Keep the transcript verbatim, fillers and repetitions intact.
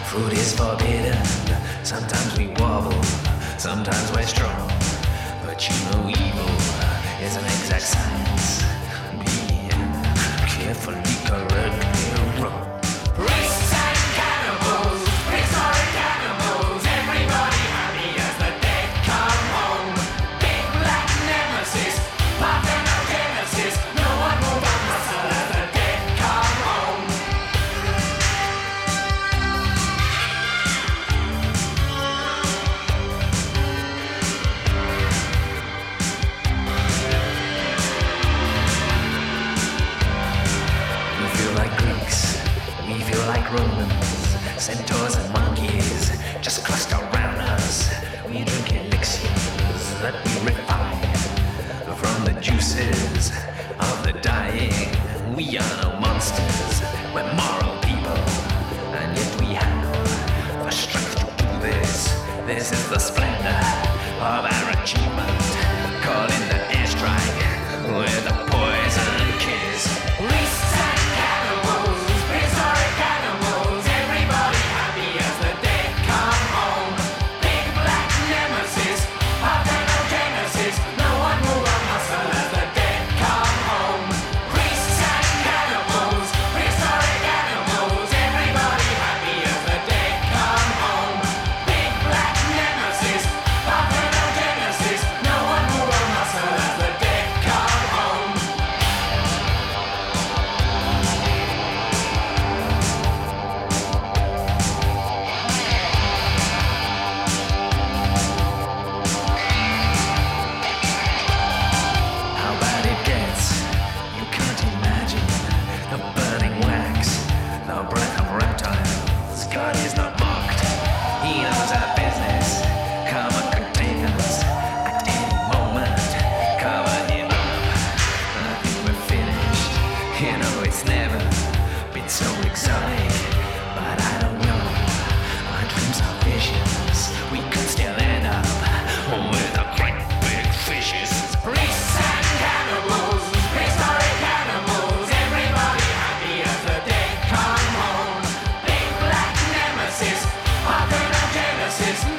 Food is forbidden. Sometimes we wobble, sometimes we're strong. But you know evil is an exact science. Be carefully correctly wrong. Priests and cannibals, prehistoric animals, everybody happy as the dead come home. Big black nemesis, parthenogenesis, no one move a muscle as the dead come home. We feel like Greeks, we feel like Romans, centaurs and monkeys just cluster around us. We drink elixirs that we refine from the juices of the dying. We are no monsters, we're moral people, and yet we have the strength to do this. This is the splendor of our achievement. Call in the airstrike with a poison kiss. Priests and cannibals, prehistoric animals, everybody happy as the dead come home. Big black nemesis, parthenogenesis, no one move a muscle as the dead come home. Priests and cannibals, prehistoric animals, everybody happy as the dead come home. Big black nemesis, parthenogenesis, no one move a muscle as the dead come home. How bad it gets, you can't imagine. The burning wax, the breath of reptiles. God is not mocked, he knows our business. Karma could take us at any moment. Cover him up, I think we're finished. You know it's never been so exotic, but I don't know. Our dreams are visions, we could still end up with a great big fishes. Priests and cannibals, prehistoric animals, everybody happy as the dead come home. Big black nemesis, parthenogenesis,